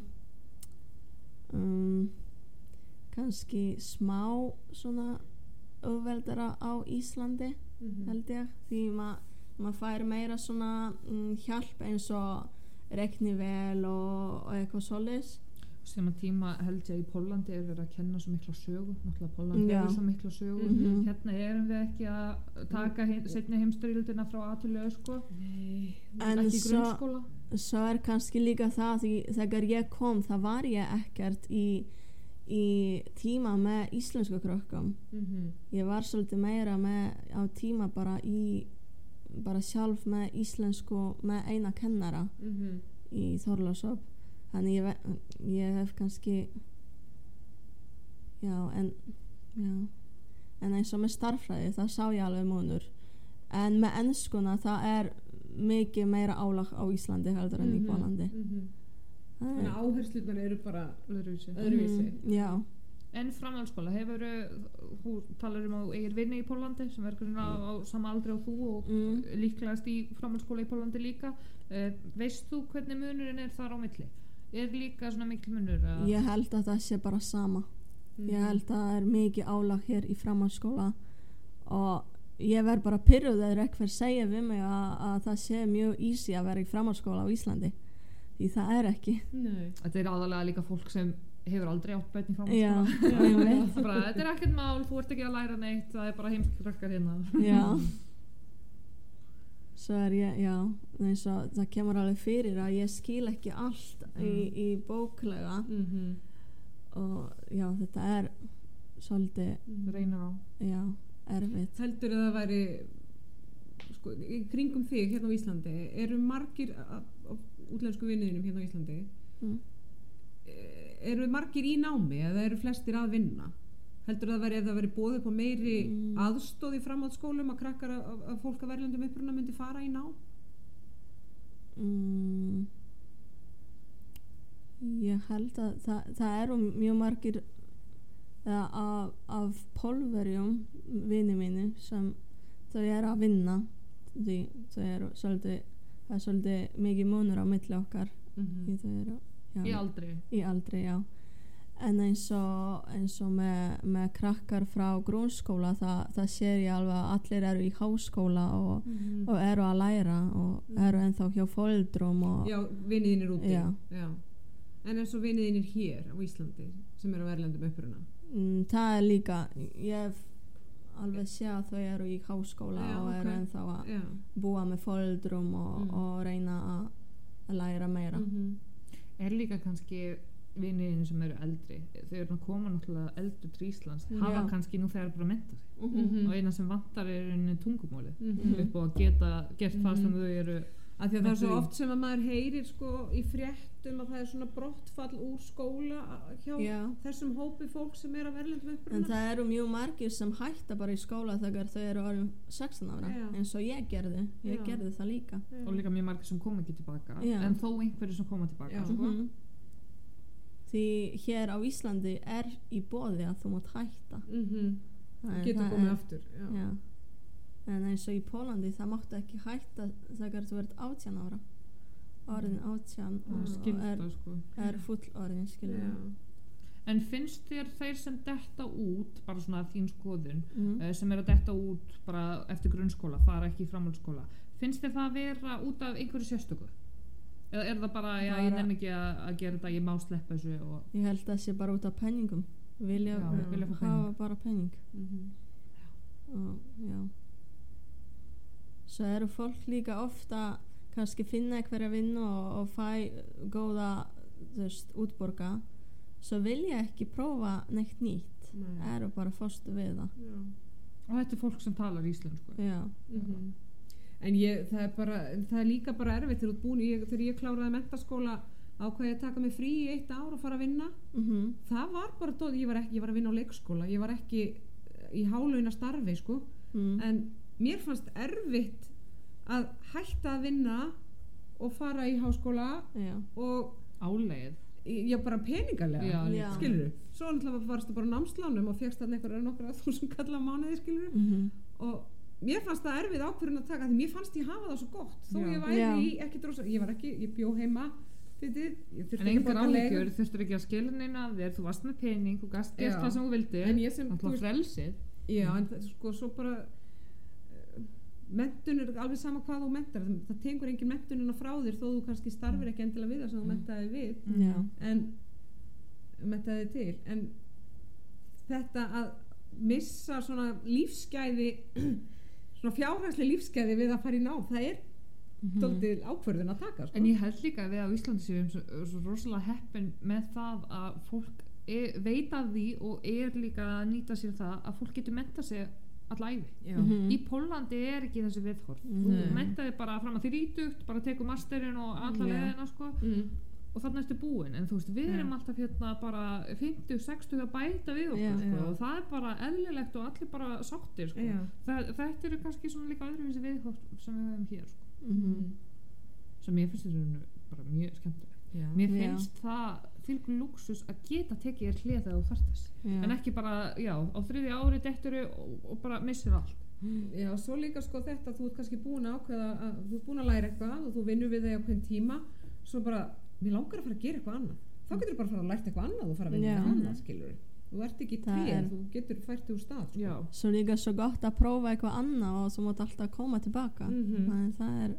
um, kannski smá svona auðveldara á Íslandi Mhm. held ég, því maður ma fær meira svona mm, hjálp eins og reiknivél og, og eitthvað svoleiðis. Sem að tíma held ég að í Póllandi er verið að kenna svo mikla sögu, náttúrulega Pólland Já. hefur svo mikla sögu. Mhm. Hérna erum við ekki að taka heim, seinni heimstyrjöldina frá A til Ö, sko, Nei. En ekki í svo, grunnskóla. svo er kannski líka það því þegar ég kom það var ég ekkert í, í tíma með íslensku krökkum. Mhm. Ég var svolítið meira með á tíma bara í bara sjálf með íslensku með eina kennara Mhm. í Þorlákshöfn. Þannig ég, ve- ég hef kannski já en já en eins og með starffræði það sá ég alveg munur en með enskuna það er mikið meira álag á Íslandi heldur en í Mhm. Póllandi. Mhm. Það Þannig er- að áherslunar eru bara Öðruvísi. öðruvísi. Mhm, já, En framhaldsskóla, hefur þú talar um að þú eigir vinni í Póllandi sem er grunnlega á, á sama aldri á þú og Mm. líklegast í framhaldsskóla í Póllandi líka. Uh, veist þú hvernig munurinn er þar á milli? Er líka svona mikil munur? Að... ég held að það sé bara sama. Mhm. Ég held að það er mikið álag hér í framhaldsskóla og ég verð bara pyrruð eða eitthvað segja við mig að, að það sé mjög easy að vera í framhaldsskóla á Íslandi því það er ekki. Nei. Þetta er aðalega líka fólk sem hefur aldrei átt börn í Já, framhaldsskóla. ég veit. Það er bara, þetta er ekkert mál, þú ert ekki að læra neitt, það er bara heimskirakkar hérna. Já. Svo er ég, já, eins og það kemur alveg fyrir að ég skil ekki allt í, í bóklega Mhm. og já, þetta er svolítið, Reynar á. já, erfitt. Heldur að það væri sko, í kringum þig hérna á Íslandi eru margir af af útlensku vinniðinum hérna á Íslandi Mm. eh, eru margir í námi eða eru flestir að vinna heldur það veri ef það veri boðið upp á meiri Mm. aðstóð í framhaldsskólum að krakkar að, að fólk af erlendum uppruna myndi fara í nám? Mm, ég held að það, það eru mjög margir eða, af, af Pólverjum vini mínu sem þau eru að vinna því þau eru svolítið það er svolítið mikið munur á milli okkar Mm í þau eru já, Í aldri. í aldri, já en eins og, eins og með, með krakkar frá grunnskóla það, það sér ég alveg að allir eru í háskóla og, -hmm. og eru að læra og Mm. eru ennþá hjá foreldrum og Já, viniðinir úti. Já. Já. En eins og viniðinir hér á Íslandi sem eru af erlendum uppruna. mm, það er líka ég hef alveg sé að þau eru í háskóla Já, og eru ok. ennþá að Já. búa með foreldrum og, Mm. og reyna að, að læra meira Mm Er líka kannski viniðinu sem eru eldri, þau eru að koma náttúrulega eldur til Íslands, Já. hafa kannski nú þegar bara að menta sig -hmm. og eina sem vantar er einu tungumálið Mhm. upp á að geta gert það sem Mhm. þau eru Af því að það er svo Menntun. oft sem að maður heyrir sko í fréttum að það er svona brottfall úr skóla hjá Já. þessum hópi fólk sem er af erlendum uppruna. en það eru mjög margir sem hætta bara í skóla þegar þau eru orðin sextán ára Já. eins og ég gerði, ég Já. gerði það líka Já. og líka mjög margir sem koma ekki tilbaka Já. en þó einhverju sem koma tilbaka Já. sko. Mhm. því hér á Íslandi er í boði að þú mátt hætta Mhm. Það er- Getur það komið er- aftur. Já. já. en eins og í Pólandi það máttu ekki hætta þegar þú ert átján ára orðin átján það er og skylda er, sko. er full orðin skilur Já. En finnst þér þeir sem detta út bara svona þín skoðun mm. uh, sem er að detta út bara eftir grunnskóla, fara ekki í framhaldsskóla, finnst þér það að vera út af einhverju sérstöku? Eða er það bara, já, ég Bara- nenni ekki að, að gera þetta, ég má sleppa þessu og ég held að það sé bara út af penningum vilja, Já, vilja fá hafa pening. bara penning Mhm. og já svo eru fólk líka ofta kannski finna einhverja vinnu og, og fæ góða þú veist, útborga svo vilja ekki prófa neitt nýtt Nei. eru bara fórstu við það Já. og þetta er fólk sem talar íslensku já, Mhm. En ég, það er bara, það er líka bara erfitt þegar þú ert búin, ég, þegar ég kláraði menntaskóla ákvað ég að taka mig frí í eitt ár og fara að vinna. mhm, Það var bara dóð, ég var ekki, ég var að vinna á leikskóla, ég var ekki í hálauna starfi, sko. mm. En mér fannst erfitt að hætta að vinna og fara í háskóla já, og áleið já, bara peningalega, Já, líka. skilurðu. Svo náttúrulega varstu bara á námslánum og fékkst þarna einhverja nokkra þúsund kalla á mánuði, skilurðu. mhm, Og mér fannst það erfið ákvörðun að taka því mér fannst ég hafa það svo gott þó Já. ég væri Já. í ekki drosa, ég var ekki, ég bjó heima þið, ég þurfti en ekki að engar borga leigu. áhyggjur, þurftur ekki að skilja neina af þér, þú varst með pening, þú gast gert Já. það sem þú vildi, En ég sem, þú náttúrulega veist- frelsið Já, en það, sko, svo bara uh, menntun er alveg sama hvað þú mentar, það, það tengur engin mentunina frá þér þó þú kannski starfir ekki endilega við það sem þú mentaði við já, en mentaði til en þetta að missa svona lífsgæði svona fjárhagslega lífsgæði við að fara í nám, það er mhm, dálítið ákvörðun að taka, sko. en ég held líka að við á Íslandi séum svo, svo rosalega heppin með það að fólk er, veit af því og er líka að nýta sér það að fólk getur menta sig alla æfi. Já. mhm, Í Póllandi er ekki þessi viðhorf, þú Nei. mentaði bara fram að þrítugt, bara tekur masterinn og alla Já. leiðina sko Mm. og þannig ertu búin, en þú veist, við Já. erum alltaf hérna bara fimmtíu, sextíu að bæta við okkur Já. sko, Já. og það er bara eðlilegt og allir bara sáttir sko. Já. það, þetta eru kannski svona líka öðruvísi viðhorf sem við höfum hér sko, mhm, sem ég finnst þetta bara mjög skemmtilegt. Já. Mér Já. finnst það þvílíkur lúxus að geta tekið þér hlið þegar þú þarft þess, já, en ekki bara, já, á þriðja ári detturu og, og bara missir allt. Já, svo líka sko þetta þú ert kannski búin að ákveða að þú ert búin að læra eitthvað og þú vinnur við þig á hvern tíma svo bara, mér langar að fara að gera eitthvað annað þá getur þú bara að fara að læra eitthvað annað og fara að vinna Já. eitthvað annað, skilur þú ert ekki Það tréð, er- þú getur fært þig úr stað sko. Já, svo líka svo gott að prófa eitthvað annað og svo mátt alltaf koma tilbaka Mhm. þannig það er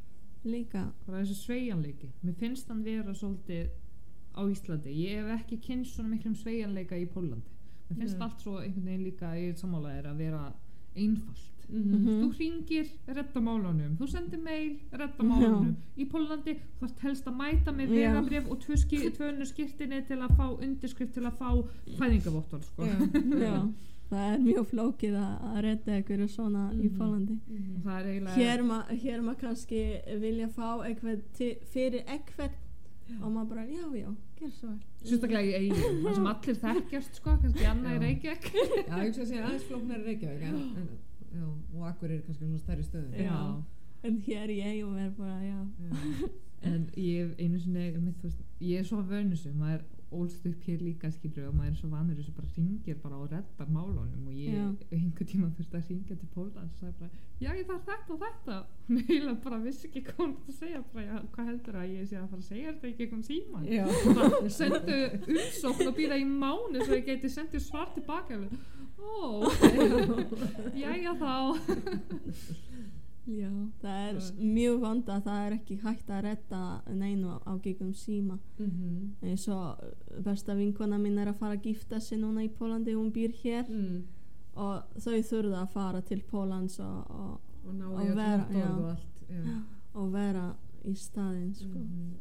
líka bara þessi sveigjanleiki, mér finnst hann vera svolítið á Íslandi, ég hef ekki kynst svona miklum sveigjanleika í Póllandi, mér finnst Nei. allt svo einhvern veginn líka í sammálaðir að vera einfalt. Mhm. Mhm. Þú hringir, redda málunum, þú sendir mail, redda málunum. Í Póllandi þú þarft helst að mæta með Já. vegabréf og tvö ski- tvö önnur skírteini til að fá undirskrift til að fá fæðingavottorð sko. Já. já, það er mjög flókið að, að redda einhverju svona í Mhm. Pólandi Mhm. Það er eiginlega hér maður hér ma kannski vilja fá eitthvað til, fyrir eitthvað og maður bara, já, já, gerð svo vel. Sérstaklega í eigin, það sem allir þekkjast sko, kannski annað í Reykjavík. Já, ég hugsa að segja aðeins flóknar í Reykjavík en, en, já, og Akureyri kannski svona stærri stöðum. Já. En hér í eigum er bara, já. Já. En ég hef einu sinni, mitt, þú veist, ég er svo vön þessu, maður ólst upp hér líka skilur og maður er svo vanur þessu, bara hringir bara og reddar málunum og ég Já. einhver tíma þurfti að hringja til Póllands og sagði bara, já ég þarf þetta og þetta og mér eiginlega bara vissi ekki hvað hún að segja bara, já, hvað heldur að ég sé að fara að segja þetta ekki eitthvað síman Já. bara sendu umsókn og býða í mánu svo ég geti sendið svar tilbaka ó, jæja þá Já, það er s- mjög vond að það er ekki hægt að redda neinu á gegnum síma. Mhm. Eins og besta vinkona mín er að fara að gifta sig núna í Pólandi, hún býr hér Mm. og þau þurfa að fara til Póllands og, og, Og ná Og í öll vera- vottorð já. og allt. Já. og vera í staðinn, sko. Mhm.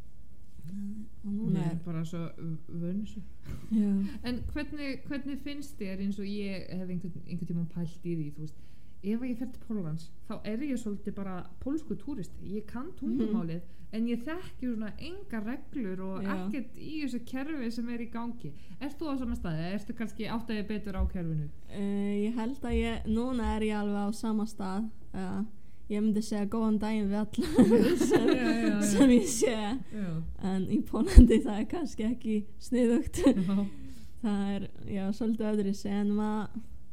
Og núna ég er, er bara svo vön þessu já, en hvernig, hvernig finnst þér eins og ég hef einhvern, einhvern tíma pælt í því, þú veist ef ég fer til Póllands, þá er ég svolítið bara pólsku túristi, ég kann tungumálið en ég þekki svona enga reglur og Já. ekkert í þessu kerfi sem er í gangi. Ert þú á sama staði? Ertu kannski áttaði betur á kerfinu? uh, ég held að ég, núna er ég alveg á sama stað. Uh, ég myndi segja góðan daginn við alla sem, Já, já, já. sem ég sé, Já. en í Pólandi það er kannski ekki sniðugt. Já. Það er, já, svolítið öðru sig en maður,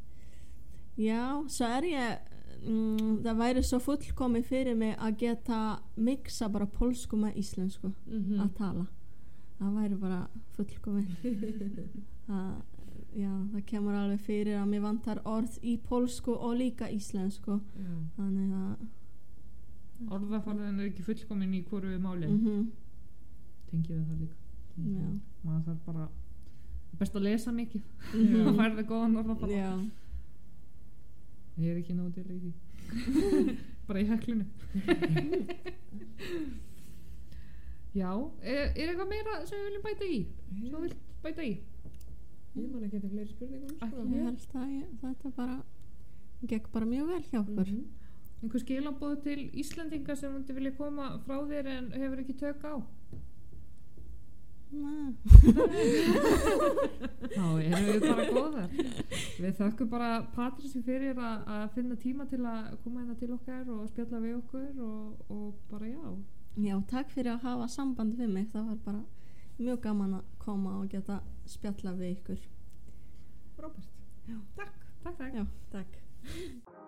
já, svo er ég, mm, það væri svo fullkomið fyrir mig að geta mixa bara pólsku með íslensku Mhm. að tala. Það væri bara fullkomið. það, já, það kemur alveg fyrir að mér vantar orð í pólsku og líka íslensku. Já. Þannig að, Orðaforðin er ekki fullkomin í hvoru við máli mhm, tengi við það líka já, maður þarf bara best að lesa mikið Mhm. og færði góðan orðaforða já, ég er ekki nóg til í því bara í heklinu já, er, er eitthvað meira sem við viljum bæta í sem við viljum bæta í Ég man ekki eftir fleiri spurningum sko. Ekki ég held að ég, þetta bara gekk bara mjög vel hjá okkur. Mhm. einhver skilaboð til Íslendinga sem myndi vilja koma frá þér en hefur ekki tök á Nei. þá erum við bara góðar við þökkum bara Patrísi fyrir að, að finna tíma til að koma hérna til okkar og spjalla við okkur og, og bara já Já, takk fyrir að hafa samband við mig. Það var bara mjög gaman að koma og geta spjalla við ykkur. Robert, Já. takk, takk, takk Já, takk.